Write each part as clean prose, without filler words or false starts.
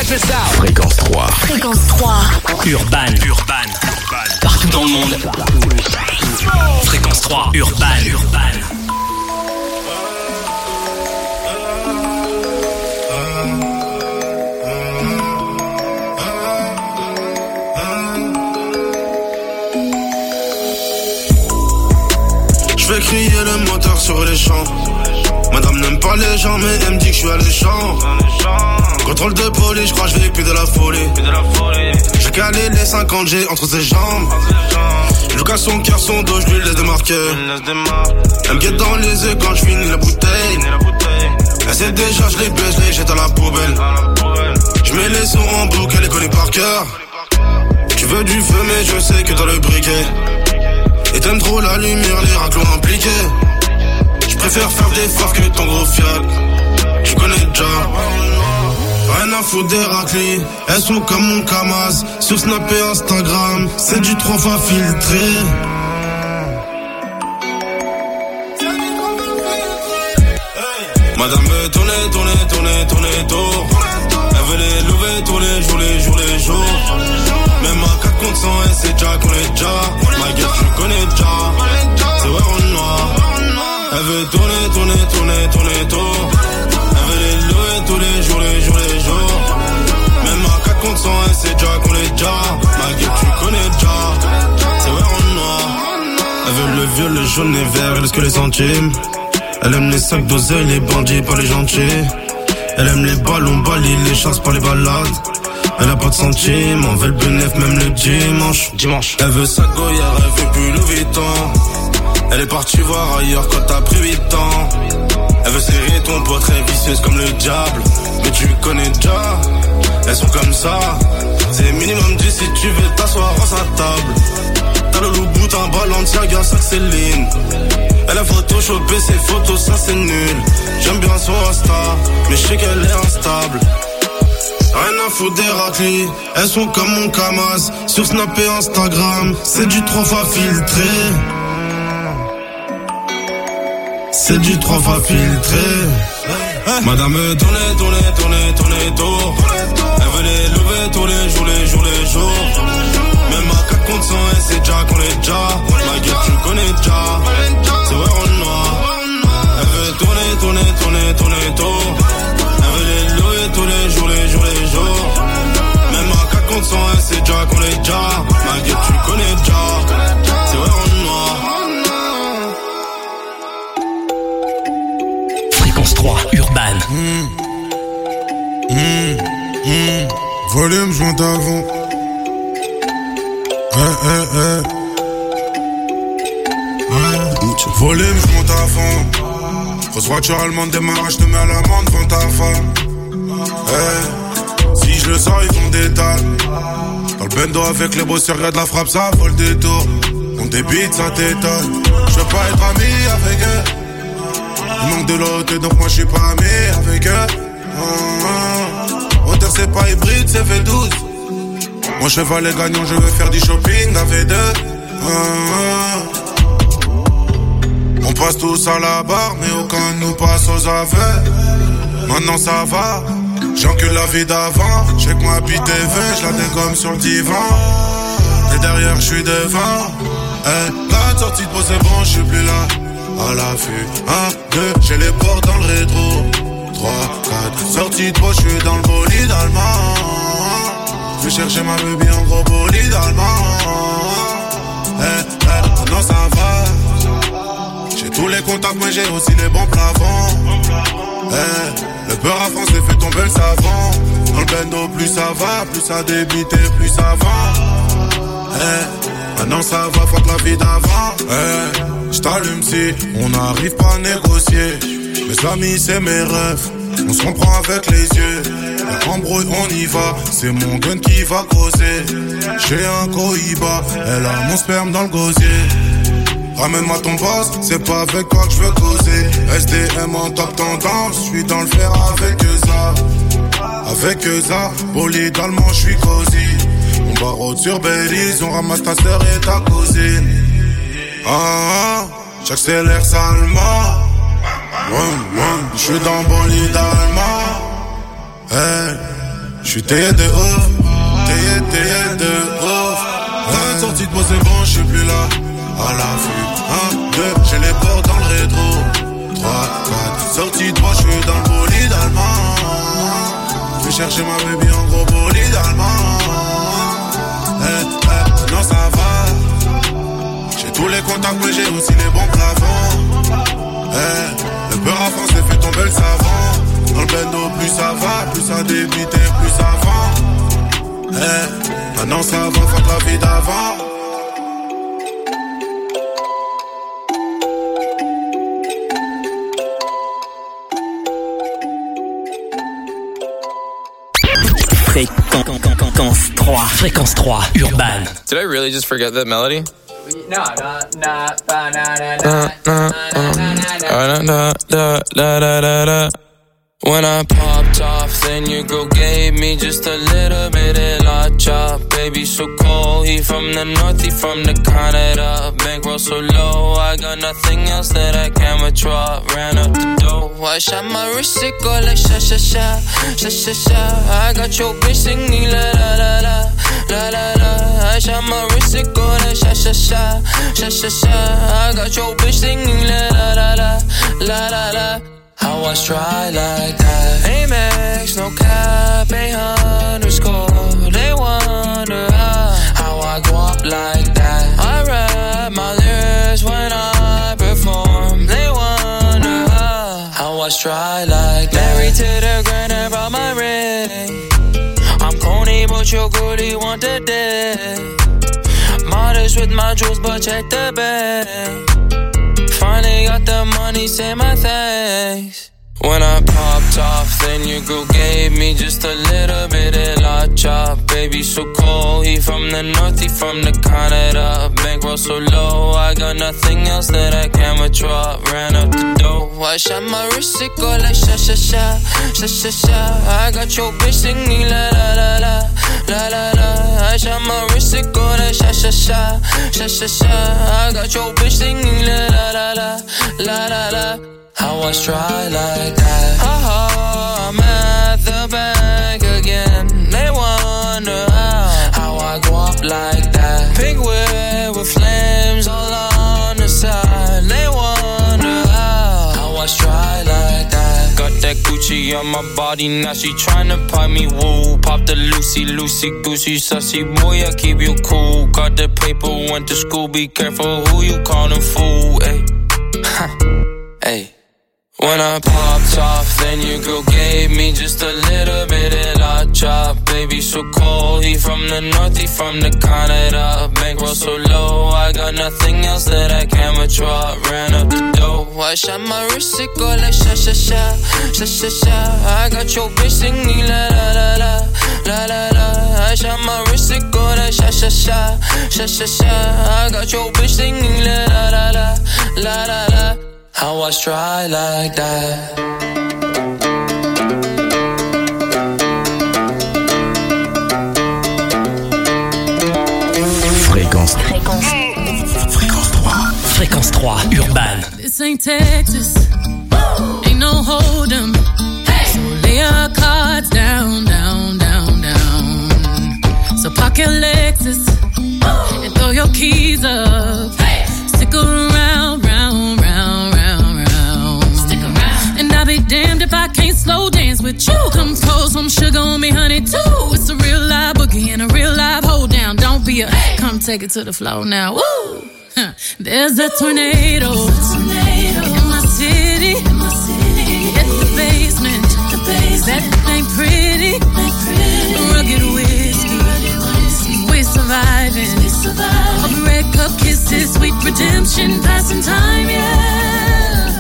Check this out. Fréquence 3. Fréquence 3. Urban. Partout dans le monde. Fréquence 3. Urban. Je vais crier le moteur sur les champs. Madame n'aime pas les gens mais elle me dit que je suis alléchant. Contrôle de police, je crois que je vais plus de la folie. J'ai calé les 50 G entre ses jambes. Je casse son cœur, son dos, je lui laisse des marqueurs. Elle me guette dans les yeux quand je finis la bouteille. Elle sait déjà, je les baisse, je les jette à la poubelle. Je mets les sons en boucle, elle les connaît par cœur. Tu veux du feu mais je sais que t'as le briquet. Et t'aimes trop la lumière, les raclons impliqués. Je préfère faire des faves que ton gros fiat. Tu connais déjà. Rien à foutre des raclis. Elles sont comme mon Kamaz. Sur Snap et Instagram. C'est du 3 fois filtré. Madame veut tourner tour. Elle veut les lever tous les jours. Même à 4 contre 100, elle sait déjà qu'on est déjà. Ma gueule, tu connais déjà. C'est vrai en noir. Elle veut tourner tour. Elle veut les lever tous les jours. Même à 4 contre 100, elle sait déjà qu'on est déjà. Ma gueule, tu connais déjà. C'est vrai en noir. Elle veut le vieux, le jaune et vert, elle que les centimes. Elle aime les sacs d'oseille, les bandits, pas les gentils. Elle aime les ballons, balis, les chasses, pas les balades. Elle a pas de centimes, on veut le bénéf même le dimanche. Elle veut sa goyard, elle veut plus Louis Vuitton. Elle est partie voir ailleurs quand t'as pris 8 ans. Elle veut serrer ton poids très vicieuse comme le diable. Mais tu connais déjà, elles sont comme ça. C'est minimum 10 si tu veux t'asseoir à sa table. T'as le loup bout, un ballon de Saga, ça c'est Céline. Elle a photoshopé ses photos, ça c'est nul. J'aime bien son Insta, mais je sais qu'elle est instable. Rien à foutre des raclis, elles sont comme mon Kamaz. Sur Snap et Instagram, c'est du 3 fois filtré. C'est du 3 fois filtré. Madame veut tourner tour. Elle veut les lever tous les jours. Même à 4 contre 100, elle sait déjà qu'on est déjà. Ma gueule, tu connais déjà. C'est vrai en noir. Elle veut tourner tour. Elle veut les lever tous les jours. Même à 4 contre 100, elle sait déjà qu'on est déjà. Ma gueule, tu connais déjà. C'est vrai en noir. Fréquence 3, Urban. Volume, je monte avant. Volume, je monte à fond. Grosse voiture allemande, démarrage, je te mets à l'amende devant ta femme. Si je le sors, ils font des dalles. Dans le bendo avec les bosseurs, y'a de la frappe, ça vole des tours. On débite, ça t'étonne. Je veux pas être ami avec eux. Il manque de l'autre, donc moi je suis pas ami avec eux. Auteur c'est pas hybride, c'est V12. Mon cheval est gagnant, je veux faire du shopping d'AV2. On passe tous à la barre, mais aucun nous passe aux aveux. Maintenant ça va, j'encule la vie d'avant. J'ai que moi bite et je la dégomme sur le divan. Et derrière je suis devant. 4 sorties de peau c'est bon, je suis plus là. À l'affût, 1, 2, j'ai les portes dans le rétro. 3, 4, sorties de peau, je suis dans le bolide allemand. Je vais chercher ma baby en gros bolide allemand. Maintenant ça va. J'ai tous les contacts mais j'ai aussi les bons plafonds. Le peur à France les fait tomber le savant. Dans le bendo plus ça va, plus ça débite et plus ça va. Maintenant ça va, fuck la vie d'avant. J't'allume si on n'arrive pas à négocier. Mes amis c'est mes rêves, on se comprend avec les yeux. La embrouille on y va, c'est mon gun qui va causer. J'ai un cohiba, elle a mon sperme dans le gosier. Ramène-moi ton boss, c'est pas avec toi que je veux causer. SDM en top tendance, je suis dans le fer avec eux ça. Avec eux ça, bolide allemand, je suis cosy. On barreau sur Belize, on ramasse ta sœur et ta cousine. J'accélère salement. Je suis dans bolide allemand. Je J'suis taillé de ouf, taillé de ouf. Une sortie de moi c'est bon, j'suis plus là. À l'affût, 1, 2, j'ai les portes dans le rétro. 3, 4, sortie de moi, j'suis dans le bolide allemand. J'vais chercher ma baby en gros bolide allemand. Non ça va. J'ai tous les contacts mais j'ai aussi les bons plafonds. Le beurre à France fait tomber le savant. Dans le bendo plus ça va, plus ça débite et plus ça vend. Maintenant ça va, fuck la vie d'avant. Fréquence 3, Urban. Did I really just forget that melody? When I popped off, then your girl gave me just a little bit of la chop. Baby so cold, he from the north, he from the Canada. Bankroll so low, I got nothing else that I can withdraw. Ran up the dough, I shot my wrist, it go like sha sha sha, sha sha sha. I got your bitch singing la la la la, la la la. I shot my wrist, it go like sha sha sha, sha sha sha. I got your bitch singing la la la la, la la la. How I try like that? Amex, no cap, _. They wonder how I go up like that. I rap my lyrics when I perform. They wonder how I try like that. Married to the grind, I brought my ring. I'm corny, but your goodie want the dick. Modest with my jewels, but check the bank. Finally got the money, say my thanks. When I popped off, then your girl gave me just a little bit of la chop. Baby so cold, he from the north, he from the Canada. Bankroll so low, I got nothing else that I can withdraw. Ran up the dough, I shot my wrist, it go like sha sha sha, sha sha sha. I got your bitch singing la la la la, la la la. I shot my wrist, it go like sha sha sha, sha sha sha. I got your bitch singing la la la la, la la la. How I try like that? I'm at the bank again. They wonder how I go up like that. Pink whip with flames all on the side. They wonder how I try like that. Got that Gucci on my body, now she tryna pop me woo. Pop the Lucy, Gucci, sussy boy, I keep you cool. Got the paper, went to school, be careful who you callin' fool, ayy. Hey. When I popped off, then your girl gave me just a little bit of la chop. Baby so cold, he from the north, he from the Canada. Bankroll so low, I got nothing else that I can withdraw. Ran up the dough, I shot my wrist, it go like sha sha sha, sha sha sha. I got your bitch singing la la la la, la la la. I shot my wrist, it go like sha sha sha, sha sha sha. I got your bitch singing la la la la, la la la. How I try like that. Fréquence 3. Fréquence 3, Urban. This ain't Texas. Ain't no hold'em. So lay your cards down, down, down, down. So park your Lexus and throw your keys up. Stick around, round, round, round, round. Stick around. And I'll be damned if I can't slow dance with you. Come pour some sugar on me, honey, too. It's a real live boogie and a real live hold down. Don't be a come take it to the floor now. Woo! There's a tornado in my city. It's the basement. That ain't pretty. Rugged whiskey. We're surviving. A red cup kisses, sweet redemption, passing time, yeah.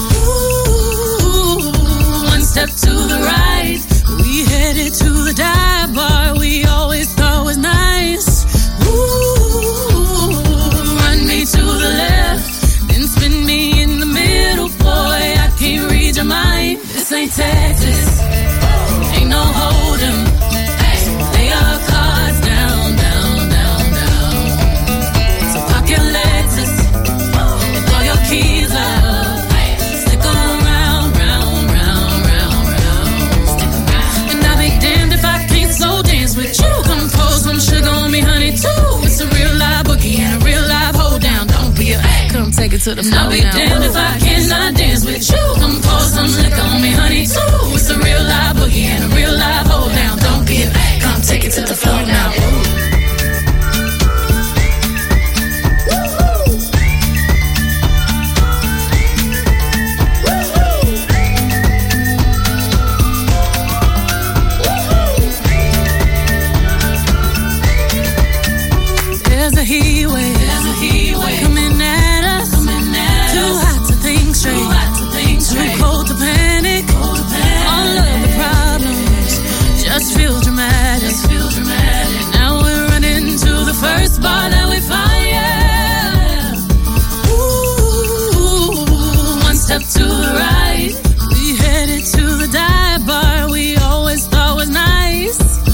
Ooh, one step to the right, we headed to the dive bar we always thought was nice. Ooh, run me to the left, then spin me in the middle, boy, I can't read your mind. This ain't Texas, ain't no hold'em. Lay your cards down, down, down, down. So park your Lexus and throw your keys up. Stick around, round, round, round, round. it to the floor. I'll be damned if I cannot dance with you. Come pour some liquor on me, honey, too. It's a real live boogie and a real live hold down. Don't be a come take it to the floor now. There's a heat wave coming at us. Too hot to think straight, too cold to panic. All of the problems just feel dramatic. Now we're running to the first bar that we find. Yeah. Ooh, one step to the right, we headed to the dive bar we always thought was nice.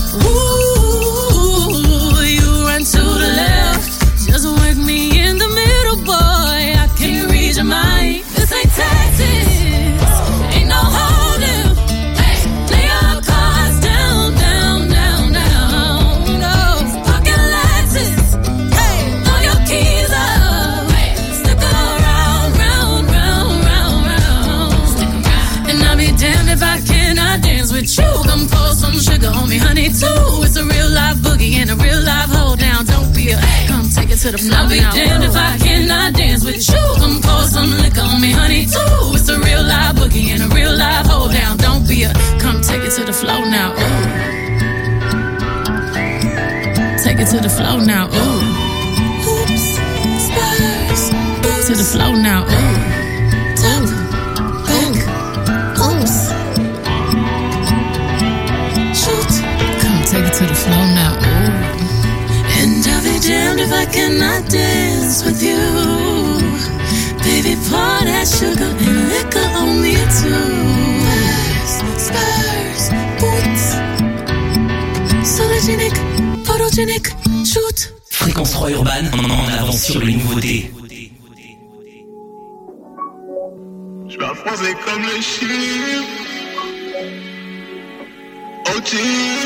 Ooh, you run to the left, just work me in the middle, boy. I can read your mind. This ain't Texas, ain't no holding. Hey, lay your cards down, down, down, down. No pocket Lexus. Hey, throw your keys up. Hey, stick around, round, round, round, round. Stick around. And I'll be damned if I cannot dance with you. Come pour some sugar on me, honey, too. It's a real live boogie and a real live hold down. Don't be a come take it to the floor. I'll be damned if I cannot dance with you. Come pour some liquor on me, honey, too. It's a real live boogie and a real live hold down. Don't be a come take it to the floor now. Ooh. Take it to the floor now. Ooh. Oops, spurs. To the floor now. Ooh. Top, back, oops. Shoot. Come take it to the floor now. Ooh. And I'll be damned if I cannot dance with you. Baby, pour that sugar and liquor on me too. Spurs, boots. Sologenic, photogenic, shoot. Fréquence 3 Urban, en avance sur les nouveautés. Je vais français comme les chiffres. OG.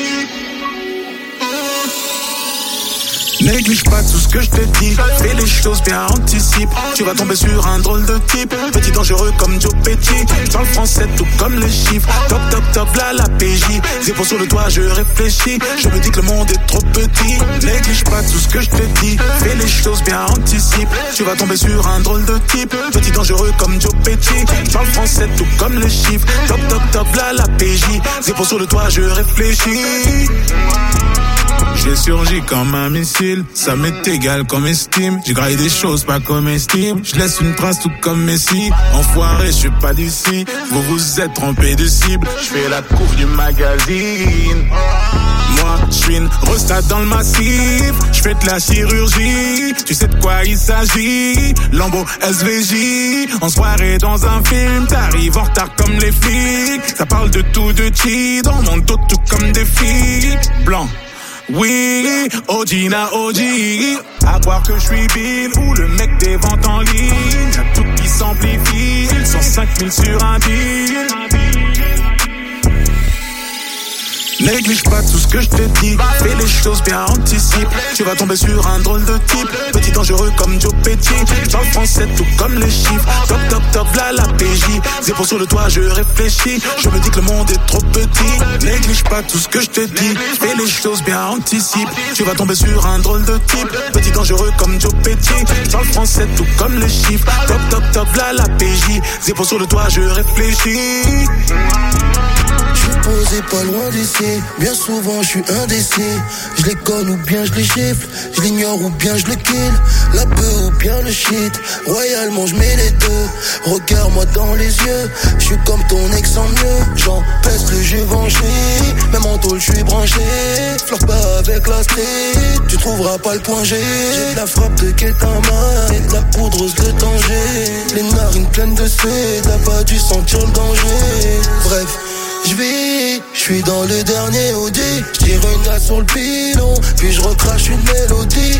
Néglige pas tout ce que je te dis. Fais les choses bien, anticipe. Tu vas tomber sur un drôle de type. Petit dangereux comme Joe Petit. Dans le français tout comme les chiffres. Top, top, top, là la PJ. Zéro sur le toit, je réfléchis. Je me dis que le monde est trop petit. Néglige pas tout ce que je te dis. Fais les choses bien, anticipe. Tu vas tomber sur un drôle de type. Petit dangereux comme Joe Petit. Dans le français tout comme les chiffres. Top, top, top, là la PJ. Zéro sur le toit, je réfléchis. J'ai surgi comme un missile, ça m'est égal comme estime. J'ai graillé des choses pas comestibles, je laisse une trace tout comme Messi. Enfoiré, je suis pas d'ici, vous vous êtes trompé de cible. Je fais la couve du magazine. Moi, je suis une resta dans le massif, je fais de la chirurgie. Tu sais de quoi il s'agit, Lambo SVJ. En soirée dans un film, t'arrives en retard comme les flics. Ça parle de tout, de chi, dans mon dos tout comme des filles. Blanc. Oui, Odina OG. À voir que je suis Bill ou le mec des ventes en ligne. Y'a tout qui s'amplifie, ils sont 5000 sur un deal. Néglige pas tout ce que je te dis. Fais les choses bien, anticipe. Tu vas tomber sur un drôle de type. Petit dangereux comme Joe Petit. Dans le français tout comme les chiffres. Top, top, top, là la PJ. Zéro sur le toit, je réfléchis. Je me dis que le monde est trop petit. Néglige pas tout ce que je te dis. Fais les choses bien, anticipe. Tu vas tomber sur un drôle de type. Petit dangereux comme Joe Petit. Dans le français tout comme les chiffres. Top, top, top, là la PJ. Zéro sur le toit, je réfléchis. J'suis posé pas loin d'ici, bien souvent j'suis indécis. Je les conne ou bien je les gifle, je l'ignore ou bien je le kill. La beuh ou bien le shit, royalement j'mets les deux. Regarde-moi dans les yeux, j'suis comme ton ex en mieux. J'en pèse le jus vengé, même en tôle j'suis branché. Fleur pas avec la street, tu trouveras pas le point G. J'ai de la frappe de Ketama et de la poudreuse de danger. Les narines pleines de suie, t'as pas dû sentir le danger. Bref, j'suis dans le dernier Audi. J'tire une glace sur le pilon, puis je recrache une mélodie.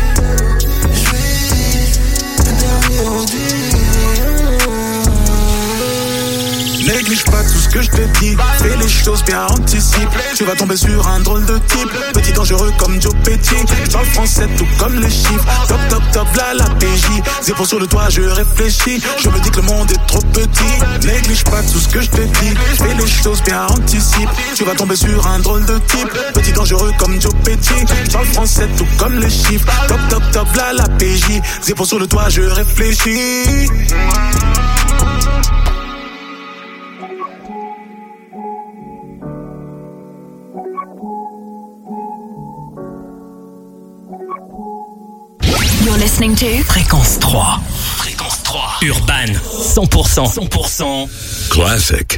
J'suis le dernier Audi. Néglige pas tout ce que je te dis. Fais les choses bien, anticipe. Tu vas tomber sur un drôle de type. Petit dangereux comme Joe Petit. Je parle français tout comme les chiffres. Top, top, top, là la PJ. Zéro sur le toit, je réfléchis. Je me dis que le monde est trop petit. Néglige pas tout ce que je te dis. Fais les choses bien, anticipe. Tu vas tomber sur un drôle de type. Petit dangereux comme Joe Petit. Je parle français tout comme les chiffres. Top, top, top, là la PJ. Zéro sur le toit, je réfléchis. You're listening to Fréquence 3. Fréquence 3. Urban. 100%. 100%. Classic.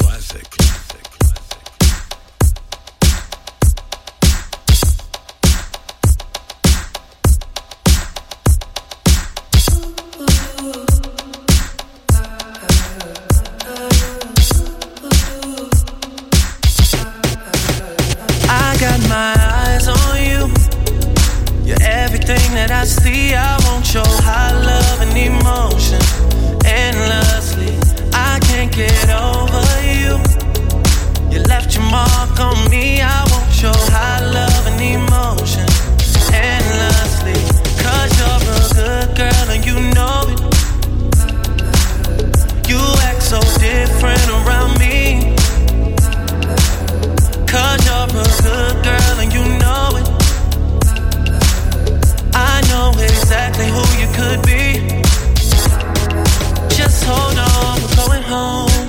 I see, I want your high love and emotion endlessly. I can't get over you. You left your mark on me. I want your high love and emotion endlessly. 'Cause you're a good girl and you know it. You act so different around me. 'Cause you're a good girl and you know it. I know exactly who you could be. Just hold on, we're going home.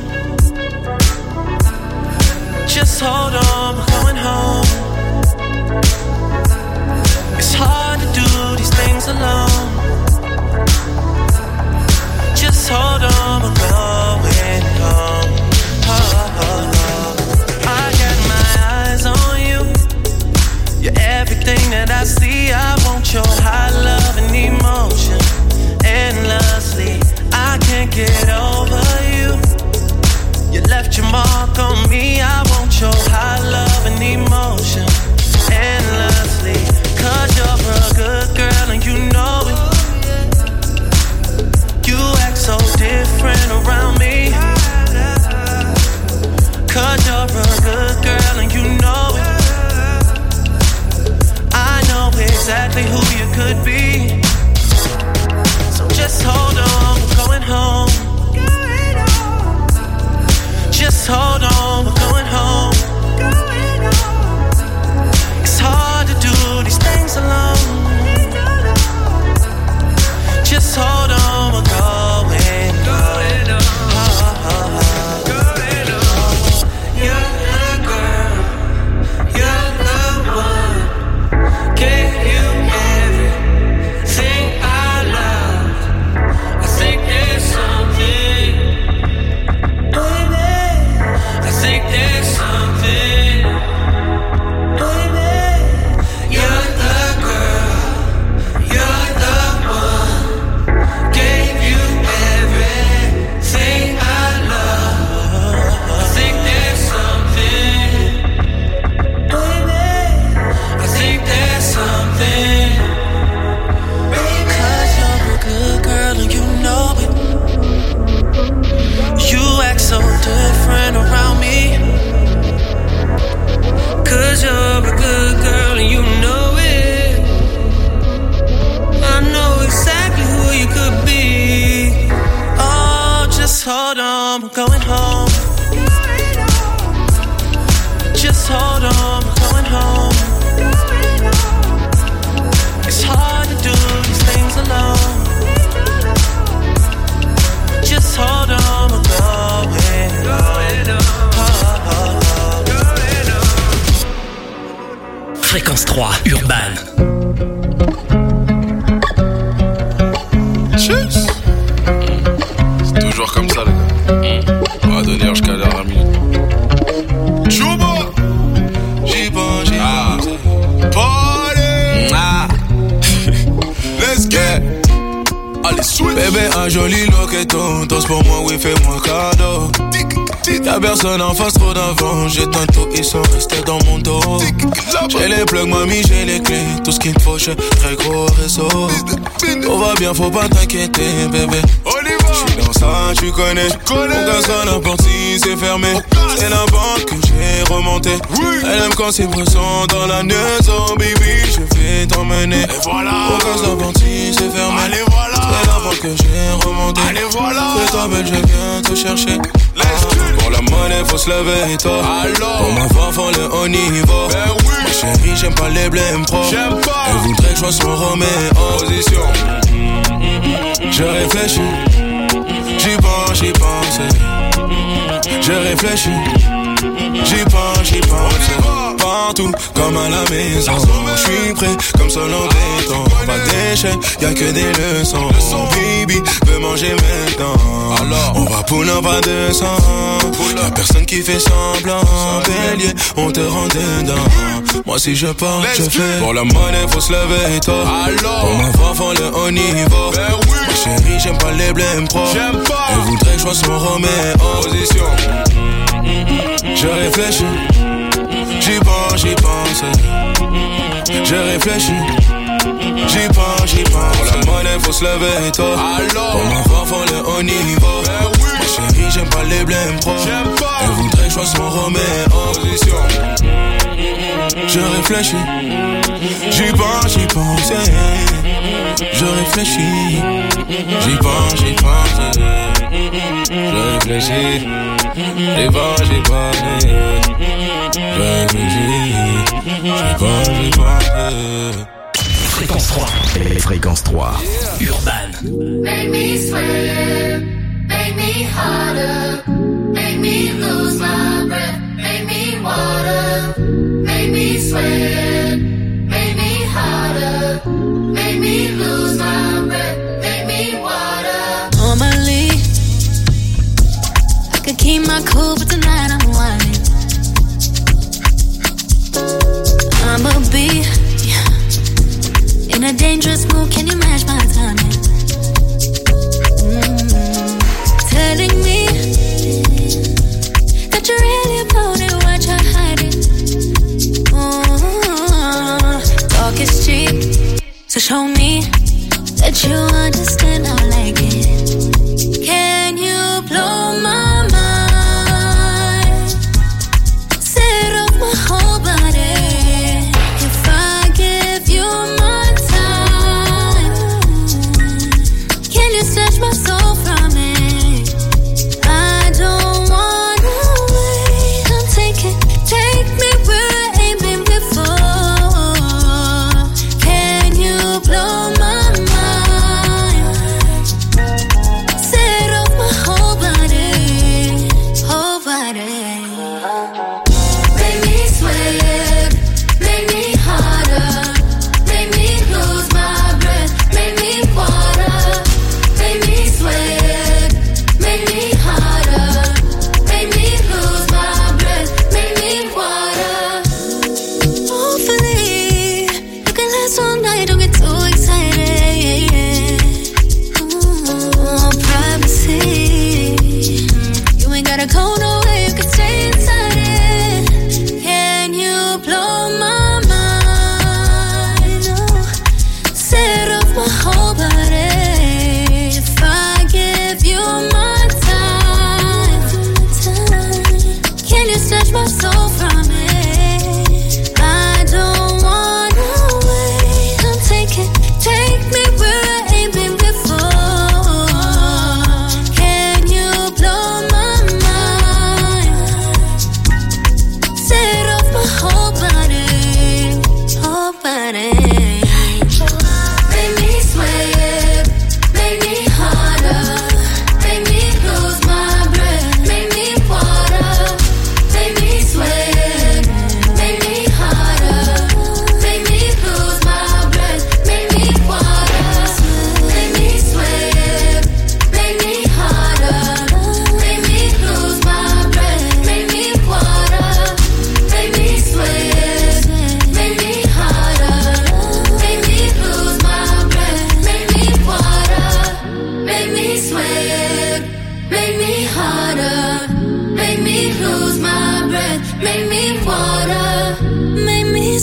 Just hold on, we're going home. It's hard to do these things alone. Just hold on, we're going home. I got my eyes on you. You're everything that I see. I want your high love and emotion endlessly. I can't get over you. You left your mark on me. I want your high love and emotion endlessly. 'Cause you're a good girl and you know it. You act so different around me. 'Cause you're a good girl and you know it. Exactly who you could be. So just hold on, we're going home. Just hold on, we're going home. It's hard to do these things alone. Just hold on, we're going home. You're the girl, you're the one. Can't different around me. 'Cause you're a good girl and you know it. I know exactly who you could be. Oh, just hold on, we're going home. Just hold on, we're going home. It's hard to do these things alone. Just hold on, we're going home. Fréquence 3, Urban. Tchuss. C'est toujours comme ça, les gars. On va donner jusqu'à l'heure minute. Chouba. J'y pense, j'y pense. Party. Let's get. Allez, switch. Bébé, un joli loqueton. Danse pour moi, oui, fais-moi cadeau. Y'a personne en face, trop d'avant. J'éteins tout, ils sont restés dans mon dos. J'ai les plugs, mamie, j'ai les clés. Tout ce qu'il me faut, j'ai très gros réseau. Tout va bien, faut pas t'inquiéter, bébé. J'suis dans ça, tu connais. Mon gars sonne n'importe si c'est fermé. C'est la banque que j'ai remonté. Elle aime quand c'est pressant dans la maison, baby. Je vais t'emmener. Et voilà. Mon gars n'importe si c'est fermé. Allez, voilà. C'est la banque que j'ai remonté. Allez, voilà. Fais-toi belle, je viens te chercher. Pour la monnaie, faut se lever tôt. Pour ma femme, le haut niveau. Ma chérie, j'aime pas les blèmes pro. Elle voudrait que je sois son Roméo. Position. Je réfléchis. J'y pense, j'y pense. Je réfléchis. J'y pense. Partout, comme à la maison. J'suis prêt, comme seul en béton. Pas d'échec, y'a que des leçons. Baby, veux manger maintenant. Alors, on va pull up à 200. Y'a personne qui fait semblant. Bélier, on te rend dedans. Moi si je pars, je fais. Pour la monnaie, faut se lever tôt. Pour ma femme, le haut niveau. Ma chérie, j'aime pas les blèmes pro. Elle voudrait que je sois son Roméo. Position. Je réfléchis. J'y pense. Je réfléchis. J'y pense. Pour la monnaie, faut se lever tôt. Pour ma femme, le haut niveau. Ma chérie, j'aime pas les blèmes pro. Elle voudrait que je sois son Roméo. Position. Je réfléchis. J'y pense. Je réfléchis. J'y pense. Je réfléchis. J'y pense. Je réfléchis. J'y pense. Fréquence 3. Fréquence 3. Yeah. Urban. Make me sweat. Make me harder. Make me lose my breath. Make me water. Make me sweat. Make me harder. Make me lose my breath. Make me water. Normally, I could keep my cool, but tonight I'm whining. I'ma be in a dangerous mood. Can you match my timing? Telling me that you're really about it. What you're hiding? Talk is cheap, so show me that you understand. I like it. Can you blow my mind? Set off my whole body. If I give you my time,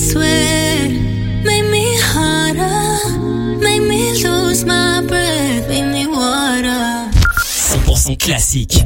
sweat, make me harder, make me lose my breath, make me water. 100% classique.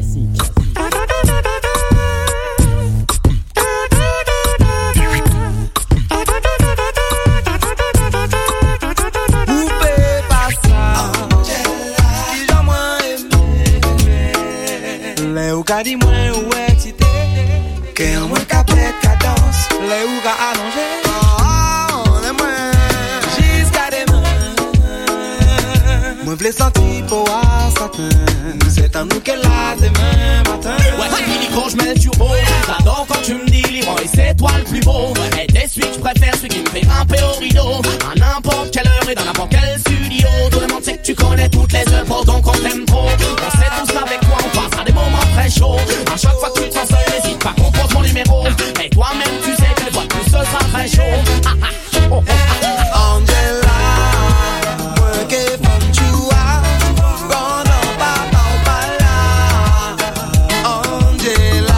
Ka di mwen ou excité, ke an mwen ka pet ka dans, le ou ka allongé, le mwen jiska deman, mwen vle senti pou a satin, c'est à nous qu'elle a demain matin. Ouais, c'est fini quand je mets le turbo, j'adore quand tu me dis libre et c'est toi le plus beau. Et t'es celui que je préfère, celui qui me fait grimper au rideau, à n'importe quelle heure et dans n'importe quel studio. Tout le monde sait que tu connais toutes les œuvres, donc on t'aime trop. On sait tous avec toi, on passera des moments très chauds. À chaque fois que tu te sens seul, n'hésite pas, compose mon numéro. Et toi-même tu sais que toi tout seul sera très chaud. Angela, moi qui femme tu as, pendant papa ou pas là. Angela,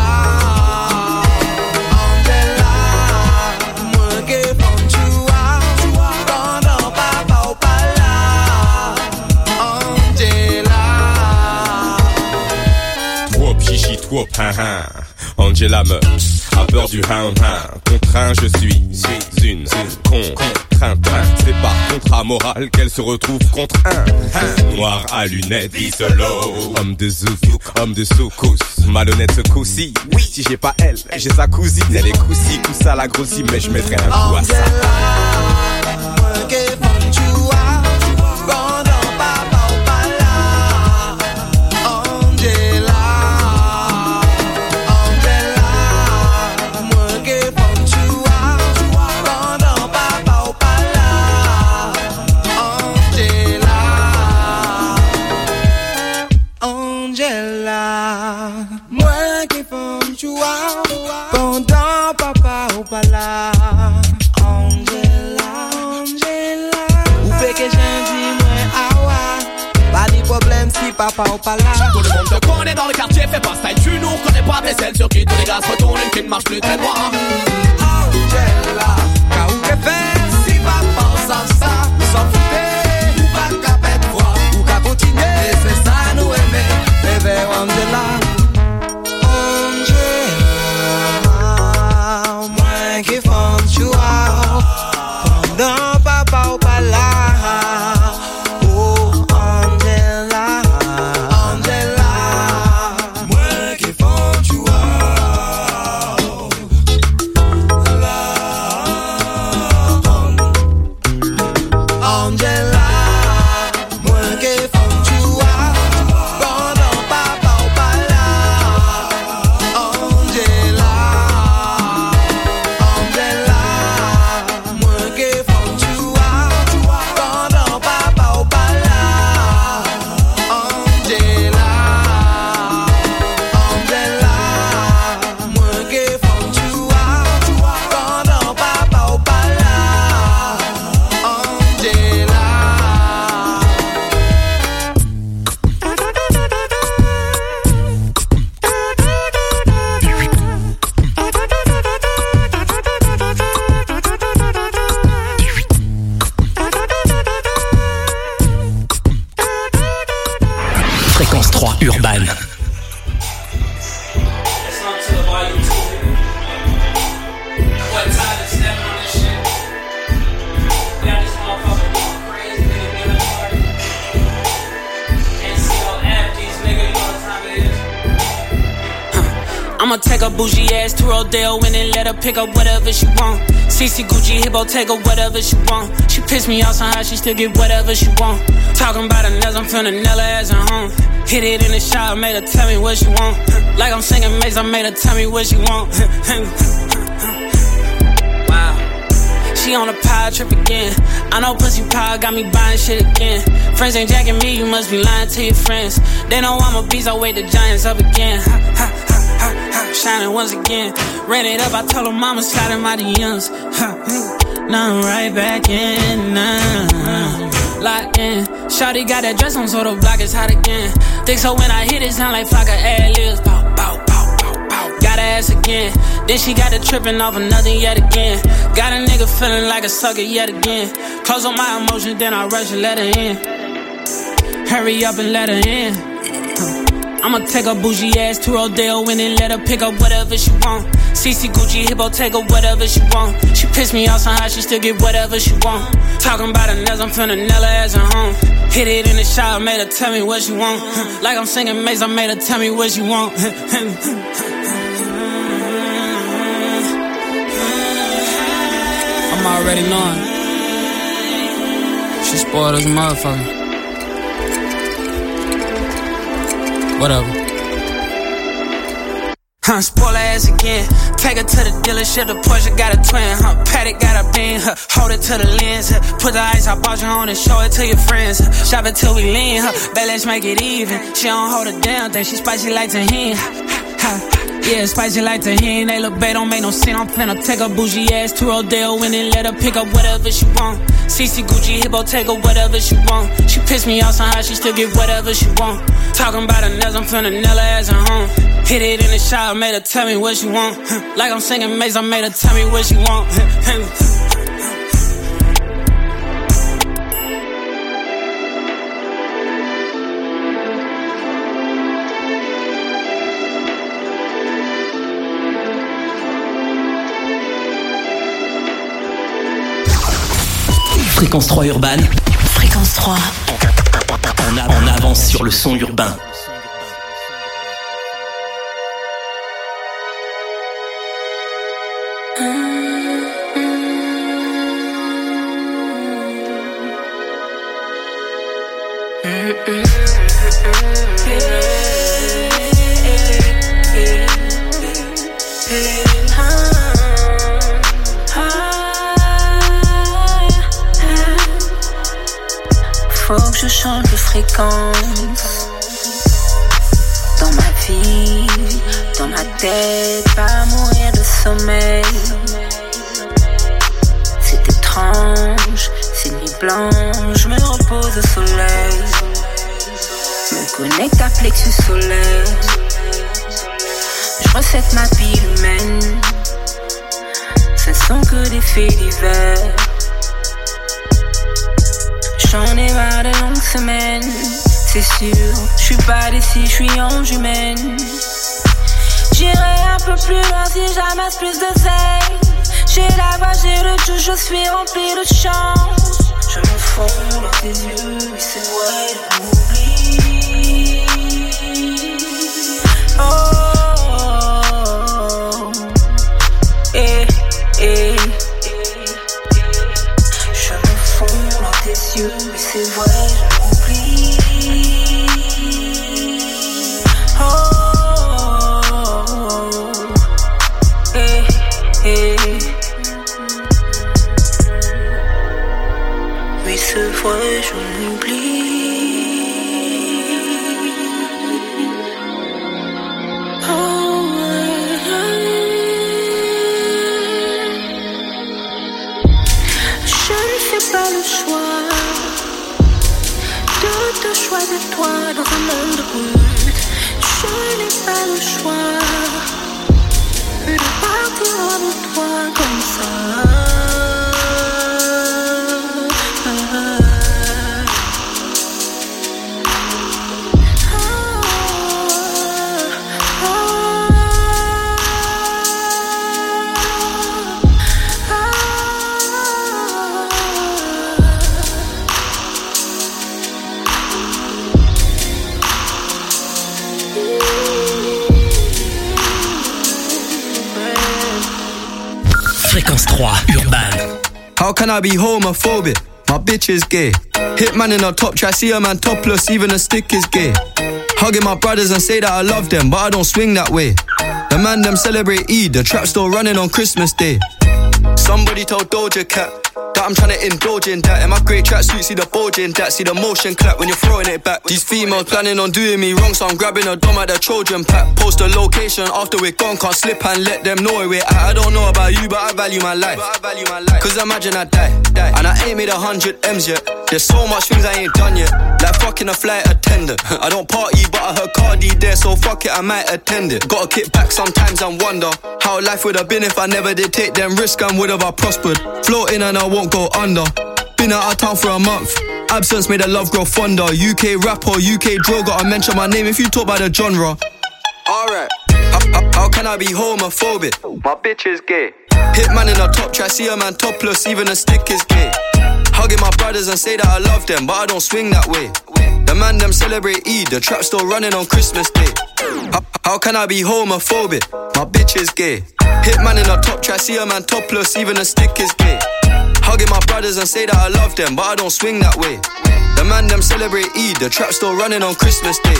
moi qui femme tu as, pendant papa ou pas là. Angela. Trop chichi, trop hein. Angela me a peur du hound. Contraint, je suis une contrainte. C'est par contrat moral qu'elle se retrouve contre un noir à lunettes, dit solo. Homme de zouk, homme de soukous, malhonnête ce coup-ci. Oui, si j'ai pas elle, j'ai sa cousine. Elle est coussi, coussa la grossie, mais je mettrai un coup à ça. Pendant papa ou pas là. Angela, ou fait que j'ai dit moi awa. Pas de problème si papa ou pas là. Tout le monde te connaît dans le quartier, fais pas style, tu nous reconnais pas. T'es celle sur qui tous les gars se retournent et qui ne marche plus très droit. Angela, car où t'es fait si papa pense à ça, s'en foutait, ou pas qu'à perdre foi, ou qu'à continuer, c'est ça nous aimer, bébé Angela. Qui font tu as pendant papa ou pas là. Oh Angela, Angela, moi qui font tu as Angela, moi qui font tu as pendant papa ou pas là. Angela. Fréquence 3 urbaine. I'ma take a bougie ass to Rodale and then let her pick up whatever she want. CC Gucci Hippo, take her whatever she want. She pissed me off somehow, she still get whatever she want. Talking about her nails, I'm feeling Nella as at home. Hit it in the shower, made her tell me what she want. Like I'm singing Maze, I made her tell me what she want. Wow. She on a power trip again. I know pussy power got me buying shit again. Friends ain't jacking me, you must be lying to your friends. They know I'm a beast, I wake the giants up again. Shining once again. Ran it up, I told her mama slide in my DMs. Now I'm right back in, locked in. Shawty got that dress on so the block is hot again. Think so when I hit it sound like flock of ad-libs. Bow, bow, bow, bow, bow. Got got her ass again. Then she got the tripping off another yet again. Got a nigga feeling like a sucker yet again. Close on my emotions, then I rush and let her in. Hurry up and let her in. I'ma take her bougie ass to Rodeo and then let her pick up whatever she want. CC Gucci Hippo, take her whatever she want. She pissed me off somehow, she still get whatever she want. Talking about her nails, I'm finna nail her ass at home. Hit it in the shower, made her tell me what she want. Like I'm singing Maze, I made her tell me what she want. I'm already knowing. She spoiled as a motherfucker. Whatever. Spoil her ass again. Take her to the dealership, the Porsche got a twin. Paddock got a bean. Hold it to the lens. Put the ice, I bought you on and show it to your friends. Shop it till we lean. Bet let's make it even. She don't hold it down, think she spicy like tahini. Yeah, spicy like tahini. They look bad, don't make no sense. I'm finna take her bougie ass to Rodeo and then let her pick up whatever she want. CC Gucci Hippo, take her whatever she want. She pissed me off somehow, she still get whatever she want. Talking about her nails, I'm finna nail her ass at home. Hit it in the shower, made her tell me what she want. Like I'm singing Maze, I made her tell me what she want. Fréquence 3 urbaine. Fréquence 3. En avance sur le son urbain. Faut que je change de fréquence dans ma vie, dans ma tête, pas mourir de sommeil. C'est étrange, c'est nuit blanche, je me repose au soleil, me connecte à plexus solaire. Je recette ma pile humaine, ce sont que des faits divers. J'en ai marre de longues semaines, c'est sûr, je suis pas d'ici, je suis en humaine. J'irai un peu plus loin si j'amasse plus de zèle. J'ai la voix, j'ai le tout, je suis rempli de chance. Je me fonds dans tes yeux, et c'est vrai, je m'oublie. Oh, eh, eh. Je me fonds dans tes yeux, et c'est vrai, je m'oublie. Oui, c'est vrai, je m'oublie. Je ne fais pas le choix de te choisir toi dans un monde rude. Je n'ai pas le choix de partir avec toi comme ça. Fréquence 3 urbaine. How can I be homophobic? My bitch is gay. Hitman in a top try, see a man topless, even a stick is gay. Hugging my brothers and say that I love them, but I don't swing that way. The man them celebrate Eid, the trap still running on Christmas Day. Somebody told Doja Cat that I'm trying to indulge in that. In my grey tracksuit, see the bulge in that. See the motion clap when you're throwing it back. These females planning on doing me wrong, so I'm grabbing a dom at the Trojan pack. Post a location after we're gone, can't slip and let them know where we're at. I don't know about you, but I've value my life. Cause imagine I die, and I ain't made 100 M's yet. There's so much things I ain't done yet. Like fucking a flight attendant. I don't party, but I heard Cardi there, so fuck it, I might attend it. Gotta kick back sometimes and wonder how life would have been if I never did take them risks and would have I prospered. Floating and I won't go under. Been out of town for a month. Absence made the love grow fonder. UK rapper, UK drill, gotta mention my name if you talk about the genre. Alright, how can I be homophobic? My bitch is gay. Hitman in a top try, see a man topless, even a stick is gay. Hugging my brothers and say that I love them, but I don't swing that way. The man them celebrate Eid, the trap still running on Christmas Day. How can I be homophobic? My bitch is gay. Hitman in a top try, see a man topless, even a stick is gay. Hugging my brothers and say that I love them, but I don't swing that way. The man them celebrate Eid, the trap still running on Christmas Day.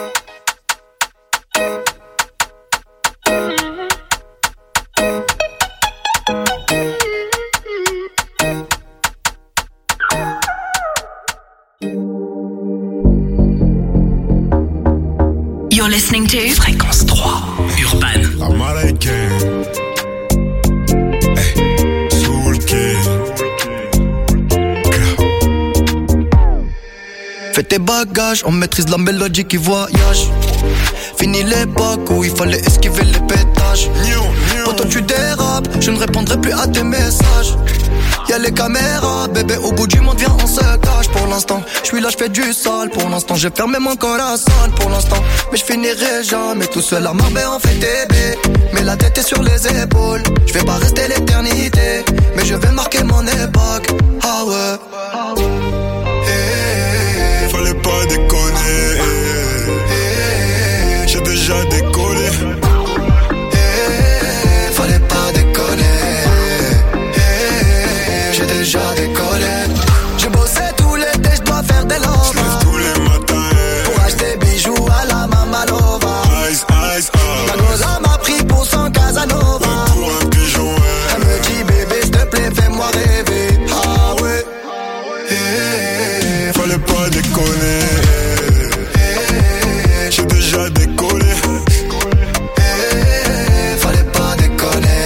You're listening to Fréquence 3 Urban. Américain. Hey, Soul King. Fais tes bagages, on maîtrise la mélodie qui voyage. Fini l'époque où il fallait esquiver les pétages. Quand tu dérapes, je ne répondrai plus à tes messages. Y'a les caméras, bébé, au bout du monde, viens, on se cache. Pour l'instant, je suis là, je fais du sale. Pour l'instant, j'ai fermé mon corazon. Pour l'instant, mais je finirai jamais tout seul à Marbella, on fait bébé. Mais la tête est sur les épaules. Je vais pas rester l'éternité, mais je vais marquer mon époque. Ah ouais. Fallait pas déconner. J'ai déjà décollé. Fallait pas déconner. J'ai déjà décollé. J'ai bossé tout l'été, je dois faire des lovas. J'lève tous les matins pour acheter bijoux à la Mamalova. Ice, ice, La goza m'a pris pour son Casanova. Pour un pigeon, elle me dit bébé, s'il te plaît, fais-moi rêver. Ah ouais. Fallait pas déconner. J'ai déjà décollé. Fallait pas déconner.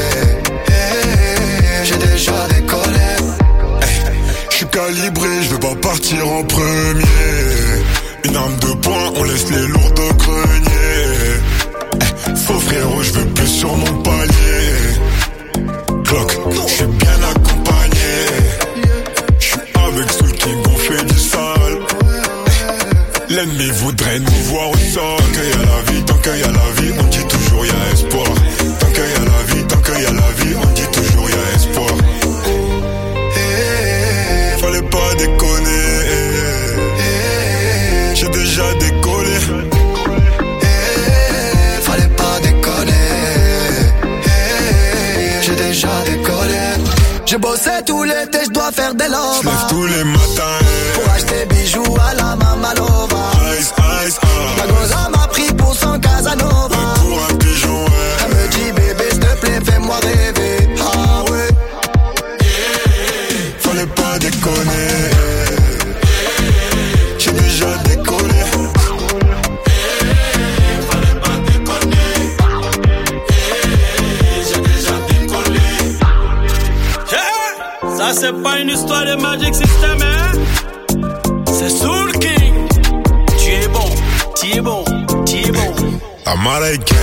J'ai déjà décollé. J'suis calibré, j'veux pas partir en premier. Une arme de poing, on laisse les lourds de grenier. Faux frérot, j'veux plus sur mon palier. Clock, j'suis bien accompagné. J'suis avec Soul King, on fait du sale. L'ennemi voudrait nous voir au sol. Tant qu'il y a la vie, tant qu'il y a la vie, on dit toujours y'a espoir. Tant qu'il y a la vie, tant qu'il y a la vie, on dit toujours y'a espoir. Fallait pas déconner. J'ai déjà décollé. Fallait pas déconner. J'ai déjà décollé. J'ai bossé tout l'été, je dois faire des lovas. J'lève tous les matins pour acheter bijoux à la Mamalova. Ice, ice, La goza m'a pris pour son Casanova. Pour un pigeon, elle me dit bébé, s'il te plaît, fais-moi rêver. Ah ouais. Fallait pas déconner. J'ai déjà décollé. Fallait pas déconner. J'ai déjà décollé. Hey, ça c'est pas une histoire de Magic System, hein? C'est Soul King. Tu es bon, tu es bon, tu es bon. Américain.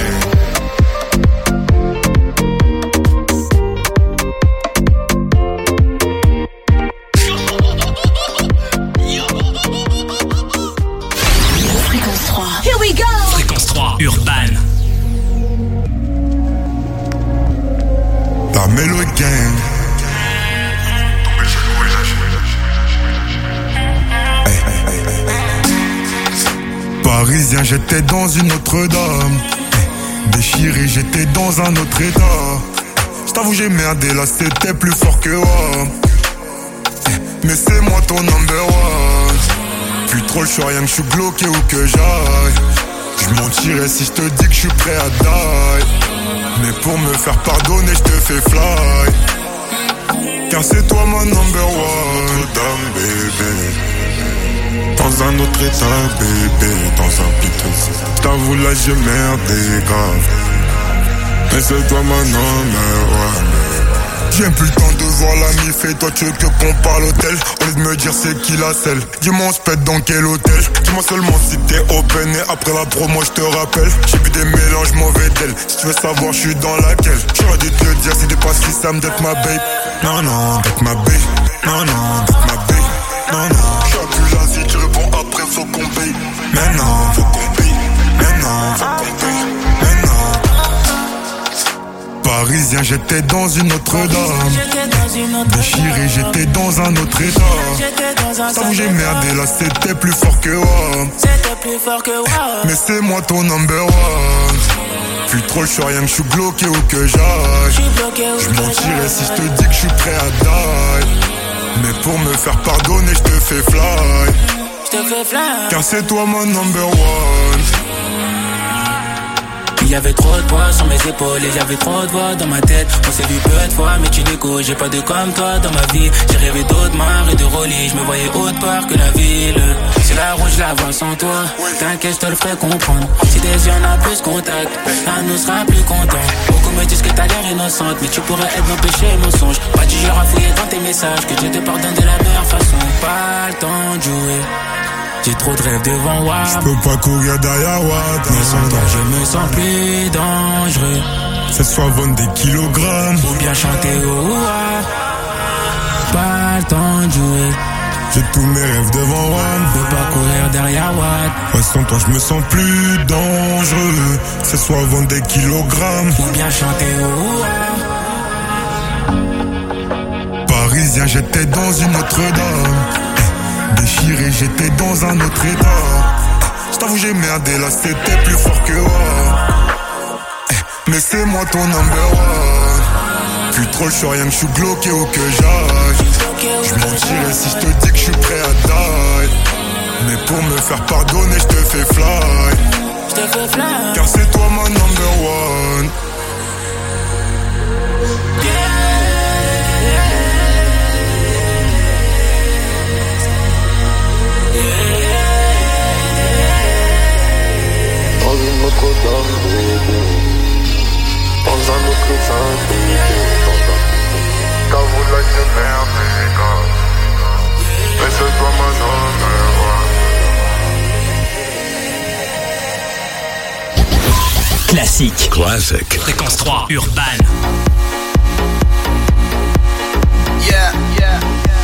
Fréquence 3. Here we go. Fréquence 3 Urban. La Mélo Gang. Parisien, j'étais dans une autre dame. Déchiré, j'étais dans un autre état. J't'avoue, j'ai merdé, là c'était plus fort que moi. Mais c'est moi ton number one. Plus trop le choix, rien que je suis bloqué où que j'aille. Je mentirais si je te dis que je suis prêt à die. Mais pour me faire pardonner, je te fais fly. Car c'est toi ma number one. Dame bébé. Dans un autre état bébé. Dans un piton. T'avoue là j'ai merdé grave. Mais c'est toi ma number one. J'ai plus le temps de voir la mif et toi tu veux que qu'on parle hôtel. Au lieu de me dire c'est qui la selle. Dis-moi on se pète dans quel hôtel. Dis-moi seulement si t'es open et après la promo je te rappelle. J'ai vu des mélanges mauvais d'elle. Si tu veux savoir je suis dans laquelle. J'aurais dû te le dire si t'es pas si Sam d'être ma babe. Non non d'être ma babe. Non non d'être ma babe. Non non. J'suis plus là si tu réponds après faut qu'on paye. Maintenant faut qu'on paye. Maintenant faut qu'on paye. Maintenant. Parisien, j'étais dans une autre dame. Déchiré, j'étais dans un autre état. Ça où j'ai merdé, là c'était plus fort que WAM. Mais c'est moi ton number one. Plus trop le choix, rien que je suis bloqué ou que j'aille. Je mentirais si je te dis que je suis prêt à die. Mais pour me faire pardonner, je te fais fly. Car c'est toi mon number one. Il y avait trop de poids sur mes épaules et j'avais trop de voix dans ma tête. On s'est vu peu de fois mais tu déco. J'ai pas de comme toi dans ma vie. J'ai rêvé d'Audemars et de Rolly. Je me voyais autre part que la ville. C'est la rouge, je la vois sans toi. T'inquiète, je te le ferai comprendre. Si des yeux en a plus contact, un nous sera plus content. Beaucoup me disent que t'as l'air innocente, mais tu pourrais être mon péché, mon songe. Pas du genre à fouiller dans tes messages. Que Dieu te pardonne de la meilleure façon. Pas le temps de jouer. J'ai trop de rêves devant moi. J'peux pas courir derrière Watt. Mais sans toi je me sens plus dangereux. C'est soit vendre des kilogrammes ou bien chanter au roi. Pas le temps de jouer. J'ai tous mes rêves devant Watt. J'peux pas courir derrière Watt. Ouais, sans toi je me sens plus dangereux. C'est soit vendre des kilogrammes ou bien chanter au roi. Parisien, j'étais dans une autre dame. Déchiré, j'étais dans un autre état. J't'avoue j'ai merdé, là c'était plus fort que moi. Mais c'est moi ton number one. Plus trop le choix, rien que je suis bloqué ou que j'aille. Je mentirais si je te dis que je suis prêt à die. Mais pour me faire pardonner, je te fais fly. Car c'est toi mon number one. Dans un autre quand vous l'avez mais c'est toi mon number one. Classique. Classic. Fréquence 3, Urban. Yeah, yeah.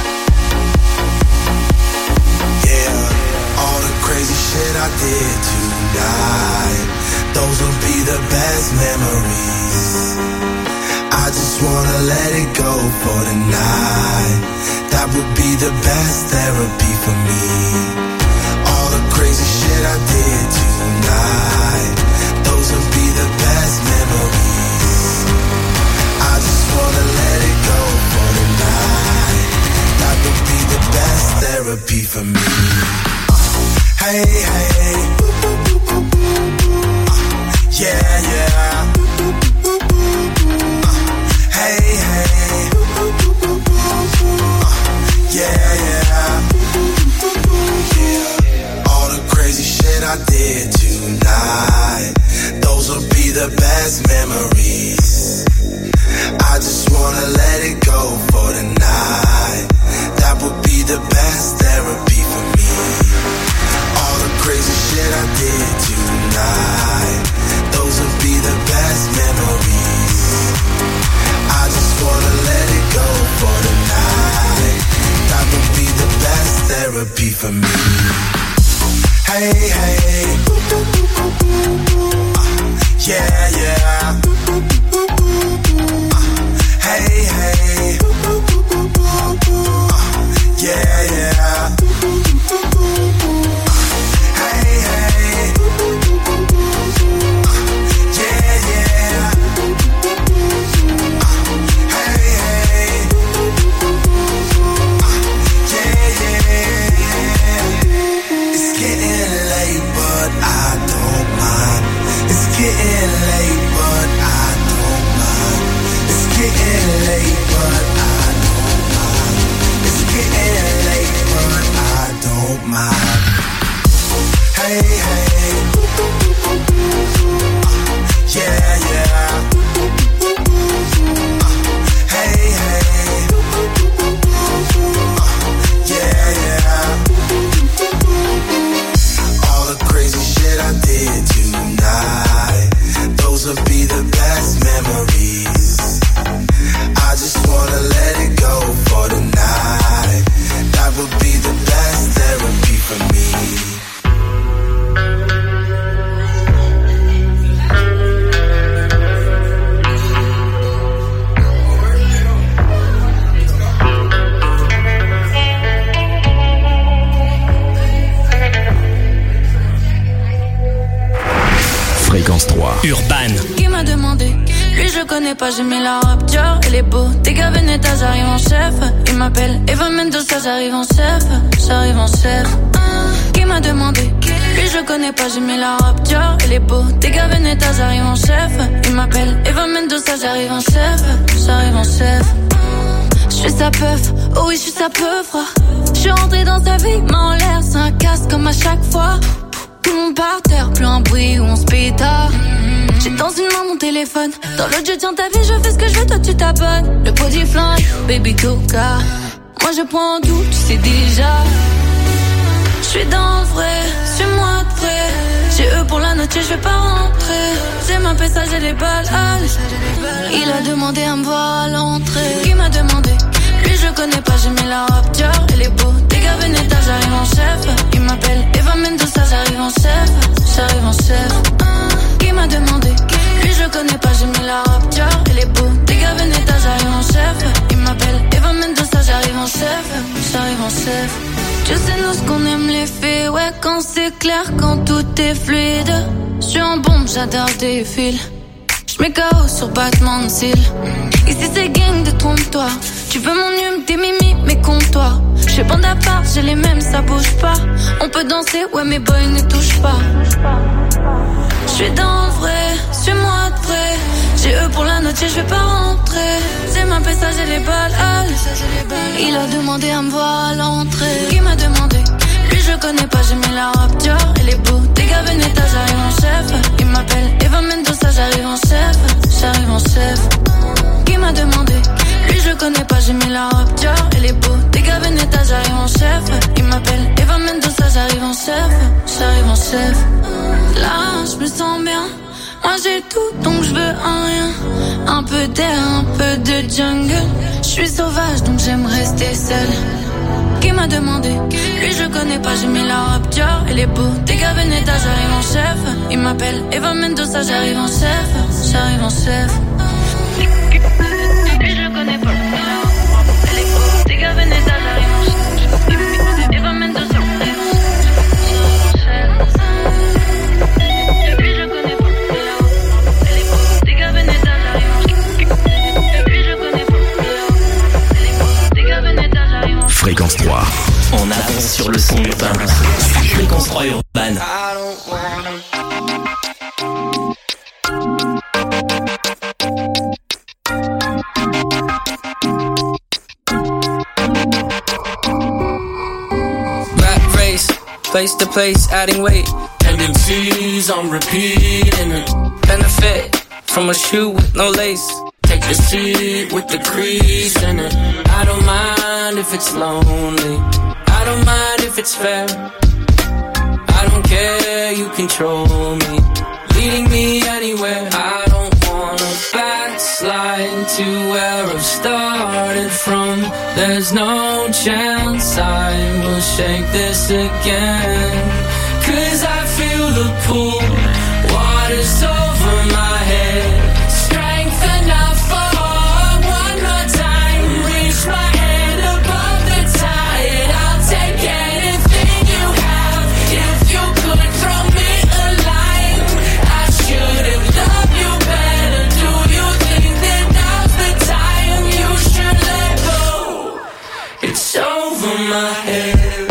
Yeah, all the crazy shit I did tonight, those will be the best memories. I just wanna let it go for the night. That would be the best therapy for me. All the crazy shit I did tonight, those will be the best memories. I just wanna let it go for the night. That would be the best therapy for me. Hey, hey. Yeah, yeah. Hey, hey. Yeah, yeah. All the crazy shit I did tonight, those will be the best memories. I just wanna let it go for the night. That would be the best therapy for me. All the crazy shit I did tonight, those will be the best memories. I just wanna let it go for the night. That would be the best therapy for me. Hey, hey. Yeah, yeah. Hey, hey. Yeah, yeah. Hey, hey. Yeah, yeah. Hey, hey. Yeah, yeah. It's getting late, but I don't mind. It's getting late, but I don't mind. It's getting late, but I don't mind. It's getting late, but I don't mind. Hey, hey. Yeah, yeah. Hey, hey. connais pas, j'ai mis la robe Dior. Elle est beau, t'es gars Veneta, j'arrive en chef. Il m'appelle Eva Mendoza, j'arrive en chef. J'arrive en chef. Qui m'a demandé? Lui je connais pas, j'ai mis la robe Dior. Elle est beau, t'es gars Veneta, j'arrive en chef. Il m'appelle Eva Mendoza, j'arrive en chef. J'arrive en chef. Je suis sa peuf, oh oui je suis sa peuf. Je suis rentrée dans sa vie, main en l'air, c'est un casse comme à chaque fois. Tout le monde par terre, plus un bruit où on se pétard. J'ai dans une main mon téléphone, dans l'autre je tiens ta vie, je fais ce que je veux, toi tu t'abonnes. Le body flingue, baby coca. Moi je prends tout, tu sais déjà. Je suis dans le vrai, suis-moi de près. J'ai eux pour la note, je vais pas rentrer. J'ai ma paissage et les balles. Il a demandé à me voir à l'entrée. Qui m'a demandé? Lui je connais pas, j'ai mis la robe Dior. Elle est beau, t'es gars Veneta, j'arrive en chef. Il m'appelle Eva Mendoza, j'arrive en chef. J'arrive en chef. Qui m'a demandé? Lui je connais pas, j'ai mis la robe Dior. Elle est beau, t'es gars Veneta, j'arrive en chef. Il m'appelle Eva Mendoza, j'arrive en chef. J'arrive en chef. Tu sais nous ce qu'on aime les faits, ouais quand c'est clair, quand tout est fluide. Je suis en bombe, j'adore des fils. J'mets KO sur battement de cils. Ici c'est gang, détrompe-toi. Tu veux mon hume, tes mimi, mais compte-toi. J'fais bande à part, j'ai les mêmes, ça bouge pas. On peut danser, ouais mes boys ne touchent pas. J'suis dans le vrai, suis-moi de près. J'ai eux pour la note, je vais pas rentrer. J'ai ma paissage et les balles. Il a demandé à me voir à l'entrée. Qui m'a demandé? Lui je connais pas, j'ai mis la robe Dior. Elle est beau, t'es gars Veneta, j'arrive en chef. Il m'appelle Eva Mendoza, j'arrive en chef. J'arrive en chef. Qui m'a demandé? Lui je connais pas, j'ai mis la robe Dior. Elle est beau, t'es gars Veneta, j'arrive en chef. Il m'appelle Eva Mendoza, j'arrive en chef. J'arrive en chef. Là je me sens bien. Moi j'ai tout donc je veux un rien. Un peu d'air, un peu de jungle. Je suis sauvage donc j'aime rester seule. Qui m'a demandé? Lui je connais pas, j'ai mis la robe Dior. Elle est beau, t'es gars Veneta, j'arrive en chef. Il m'appelle Eva Mendoza, j'arrive en chef. J'arrive en chef. Lui je connais pas, elle est beau, t'es gars Veneta, j'arrive en chef. Eva Mendoza, j'arrive en chef. Lui je connais pas, elle est beau, t'es gars Veneta, j'arrive en chef. Lui je connais pas, elle est beau, t'es gars Veneta, j'arrive en chef. Fréquence 3. On avance sur le son urbain. Fréquence 3 urbaine. Rat race, place to place, adding weight. Tendencies on repeat and benefit from a shoe with no lace. Take the seat with the crease in it. I don't mind if it's lonely. I don't mind if it's fair. I don't care, you control me, leading me anywhere. I don't wanna backslide to where I've started from. There's no chance I will shake this again. 'Cause I feel the pull, water's over my head. Strength enough for one more time. Reach my hand above the tide. I'll take anything you have. If you could throw me a line, I should have loved you better. Do you think that now's the time you should let go? It's over my head.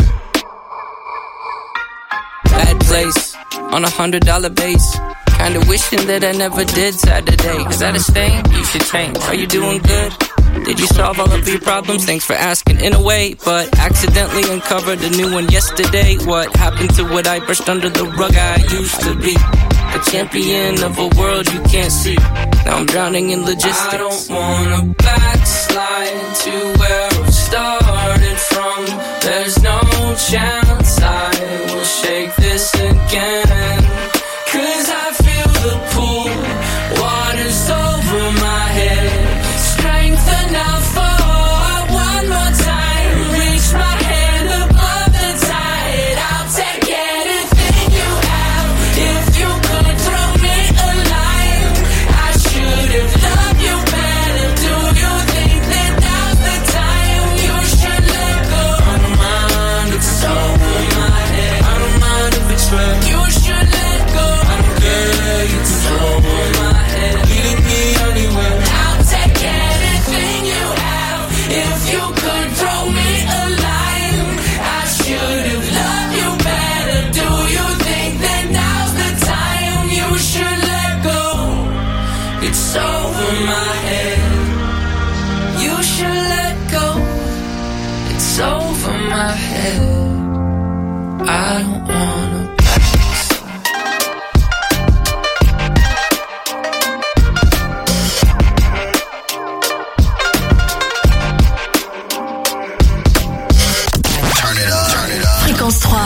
Bad place, on $100 base. Kinda wishing that I never did Saturday. Is that a stain? You should change. Are you doing good? Did you solve all of your problems? Thanks for asking in a way, but accidentally uncovered a new one yesterday. What happened to what I brushed under the rug I used to be? A champion of a world you can't see. Now I'm drowning in logistics. I don't wanna backslide to where I've started from. There's no chance I will shake this again. 'Cause I feel the pull, water's over my head. Strength enough for one more time. Reach my hand above the tide. I'll take anything you have. If you could throw me a line, I should have loved you better. Do you think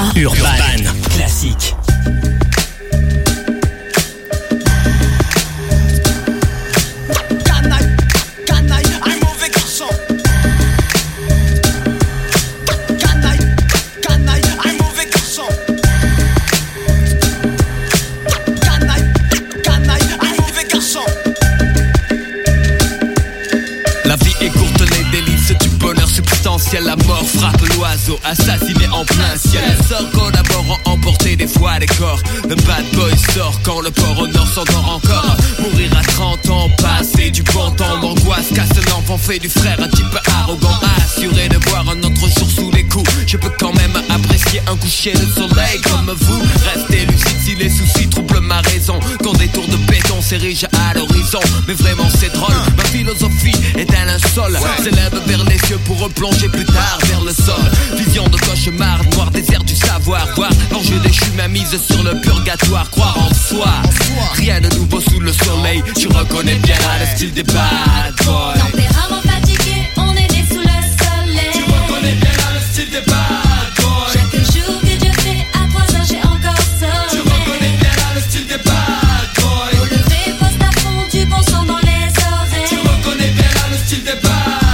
Urban Classique. La mort frappe l'oiseau, assassiné en plein ciel. Sort collaborant, emporter des fois les corps. Le bad boy sort quand le port au nord s'endort encore. Mourir à 30 ans, passer du bon temps. L'angoisse casse un enfant, fait du frère un type arrogant. Assuré de voir un autre jour sous les coups. Je peux quand même apprécier un coucher de soleil comme vous. Restez lucide si les soucis troublent ma raison. Quand des tours de béton s'érigent à l'horizon. Mais vraiment c'est drôle, ma philosophie est un linceul. S'élève vers les cieux pour replonger plus tard vers le sol. Vision de cauchemar, noir désert du savoir. Voir l'enjeu déchu, ma mise sur le purgatoire. Croire en soi, rien de nouveau sous le soleil. Tu reconnais bien là le style des bad boys. Tempérament fatigué, on est né sous le soleil. Tu reconnais bien là le style des bad boys. Chaque jour que Dieu fait, à 3 heures j'ai encore sommeil. Tu reconnais bien là le style des bad boys. Au lever, poste à fond, du bon son dans les oreilles. Tu reconnais bien là le style des bad boys.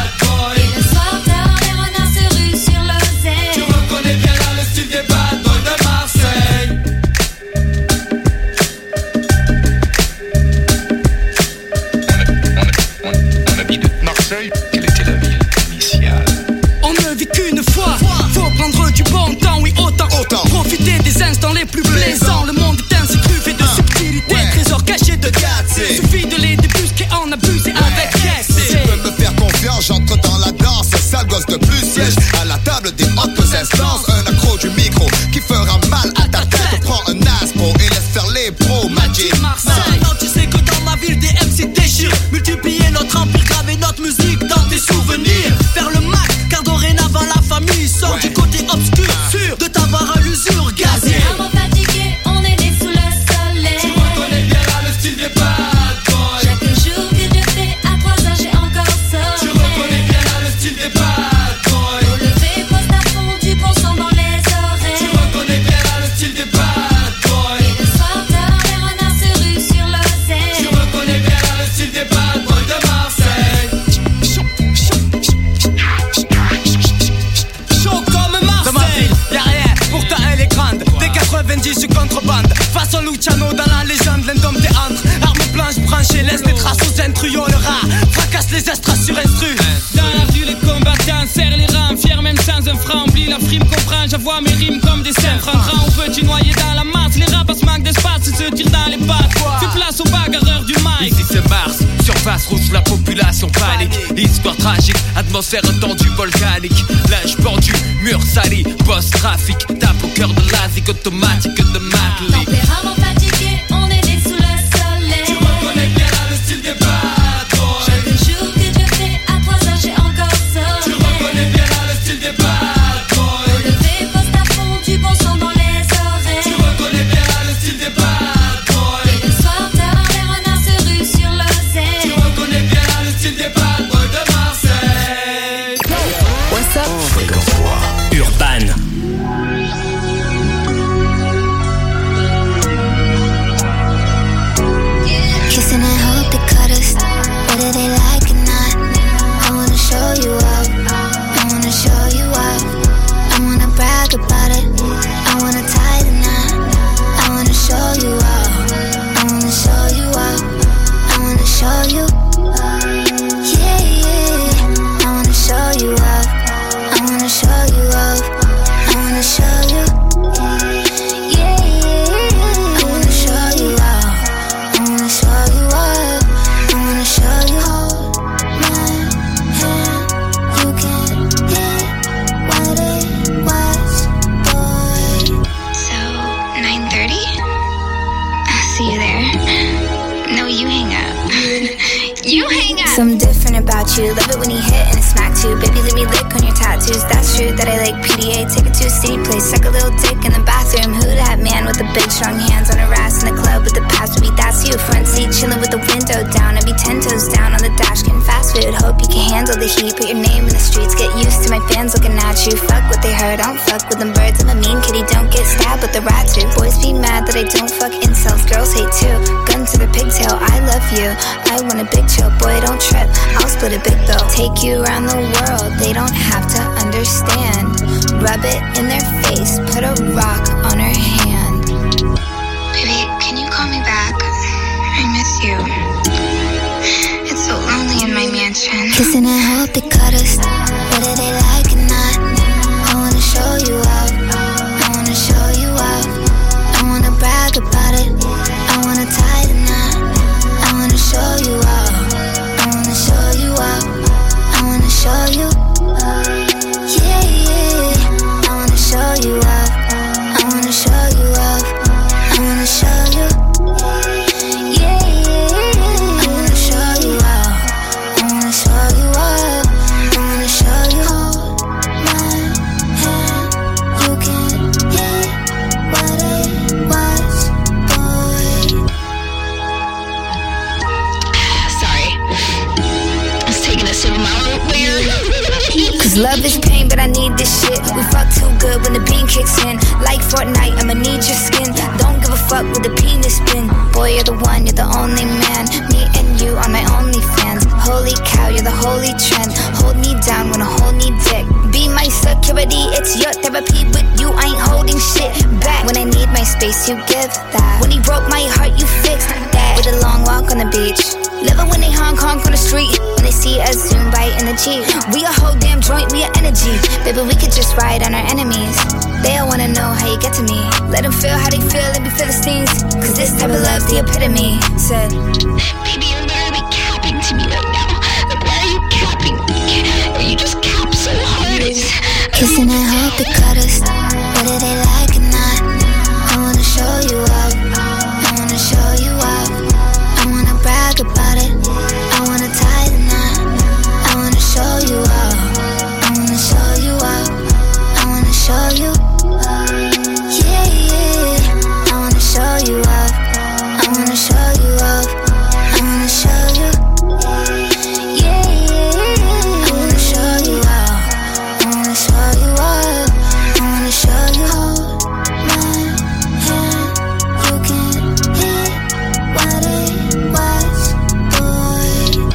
Quelle était la ville initiale? On ne vit qu'une fois, faut prendre du bon temps, oui autant. Profiter des instants les plus plaisants. Le monde est ainsi truffé de subtilité, trésor caché de gâteaux. Suffit de les débusquer, en abuser avec excès. Si tu peux me faire confiance, j'entre dans la danse. Sale gosse de plus siège à la table des hautes instances. Un accro du micro qui fera mal à ta tête. Prends un aspro et laisse faire les pros. Magic Marseille, non, tu sais que dans ma ville des MC déchirent. Multiplier notre empire, graver notre musique dans tes souvenirs. Faire le max, car dorénavant la famille sort du côté obscur. Sûr de t'avoir à l'usure gazée. Tempérament fatigué, on est né sous le soleil. Tu reconnais bien là le style des bad boys. Chaque jour que Dieu fait, à 3 heures j'ai encore sommeil. Tu reconnais bien là le style des bad boys. Au lever, poste à fond, du bon son dans les oreilles. Tu reconnais bien là le style des bad boys. Et le soir tard, les renards se ruent sur l'océan. Tu reconnais bien là le style des bad boys de Marseille. Chaud comme Marseille. Dans ma ville, y'a rien, pourtant elle est grande. Des 90 je contrebande. Façon Luciano dans la légende, l'indomptéâtre. Arme blanche branchée, laisse des traces aux intrus. Yo le rat, fracasse les estras sur instru. Dans la rue les combattants serrent les rangs. Fier même sans un franc, oublie la frime comprend. J'avoue mes rimes comme des seins francs. Grand ou petit noyé dans la masse. Les rapaces manquent d'espace, ils se tirent dans les pattes. Fais place aux bagarreurs du mic. Ici c'est Mars, surface rouge, la population panique. Histoire tragique, atmosphère tendue volcanique. Linge pendu, mur sali, post-trafic. Tape au cœur de l'asique automatique de Madly. Tempérament fatigué, on est né sous le soleil. Tu reconnais bien là le style des bad boys. Chaque jour que Dieu fait, à 3 heures j'ai encore sommeil. Tu reconnais bien là le style des bad boys. Au lever, poste à fond, du bon son dans les oreilles. Tu reconnais bien là le style des bad boys. Et le soir tard, les renards se ruent sur l'océan. Tu reconnais bien là le style des bad boys de Marseille. What's up? Fréquence 3. Urban. you. Love it when he hit and it smack too. Baby, let me lick on your tattoos. That's true that I like PDA. Take it to a city place, suck a little dick in the bathroom. Who that man with the big strong hands on her ass in the club with the past would be? That's you. Front seat chilling with the window down. I'd be 10 toes down on the dash getting fast food. Hope you can handle the heat. Put your name in the streets. Get used to my fans looking at you. Fuck what they heard. I don't fuck with them birds. I'm a mean kitty. Don't get stabbed with the rat too. Boys be mad that I don't fuck incels. Girls hate too. Gun to the pigtail. I love you. I want a big chill. Boy, don't trip. I'll split a big bill. Take you around the world. They don't have to understand. Rub it in their face. Put a rock on her hand. Baby, can you call me back? I miss you. It's so lonely in my mansion. Kissing and hope they cut us. Whether they like it or not. I wanna show you up. I wanna show you up. I wanna brag about it. I wanna tie the knot. I wanna show you up. I wanna show you up. I wanna show you. Yeah, yeah. I wanna show you up. I wanna show you up. I wanna show you. Yeah, yeah. I wanna show you up. I wanna show you up. I wanna show you. Hold my hand. You can hit what it was, boy. Sorry. I was taking a sip of my root beer. Cause love is pain, but I need this shit. We fuck too good when the bean kicks in. Like Fortnite, I'ma need your skin. Don't give a fuck with the penis spin. Boy, you're the one, you're the only man. Me and you are my only fans. Holy cow, you're the holy trend. Hold me down when I hold me dick. Be my security, it's your therapy. With you, I ain't holding shit back. When I need my space, you give that. When he broke my heart, you fixed that. With a long walk on the beach. Living when they honk on the street. When they see us zoom by in the Jeep. We a whole damn joint, we a energy. Baby, we could just ride on our enemies. They all wanna know how you get to me. Let them feel how they feel and be Philistines. Cause this type of love's the epitome. Said, Baby, you're literally capping to me right now. Like, why are you capping? Or you just cap so hard. kissing and hope they cut us. Whether they like it or not. I wanna show you up. I wanna show you up. I wanna brag about it. I wanna tie the knot. I wanna show you up. I wanna show you up. I wanna show you. Yeah, yeah. I wanna show you up. I wanna show you up. I wanna show you. Yeah, yeah. I wanna show you up. I wanna show you up. I wanna show you. Hold my hand. You can hit what it was, boy.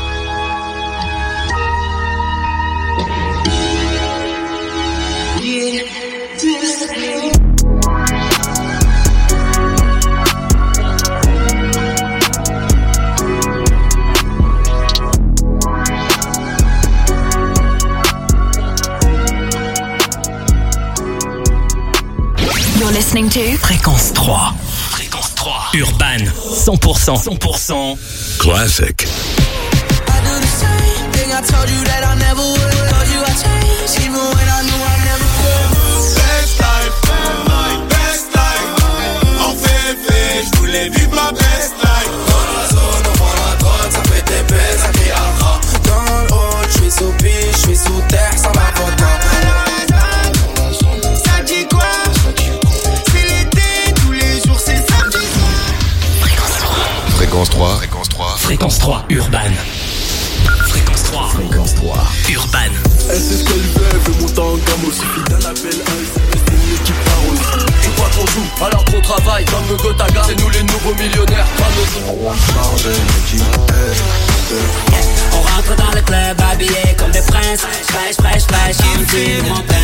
You're listening to Fréquence 3. Fréquence 3. Urban. 100%. 100%. Classic. I do the same thing I told you that I never would. Told you I changed even when I knew I never could. Best life, best life. En fait, je voulais vivre ma best life. Dans la zone, on prend la droite, ça fait des baisses à qui alra. Dans le haut, je suis sous pied, je suis sous terre, ça va pas. Ça dit quoi? C'est l'été, tous les jours c'est samedi. Fréquence 3. Fréquence 3. Fréquence 3. Urban. Fréquence 3. Fréquence 3. Urban. Elle sait ce qu'elle veut, elle veut monter en gamme aussi. D'un appel à c'est une équipe parole. Tu crois qu'on joue alors qu'on travaille comme le Gotaga. C'est nous les nouveaux millionnaires, pas nos changer l'équipe. On rentre dans le club habillé comme des princes. Fraîche, fraîche, fraîche, un petit mon père.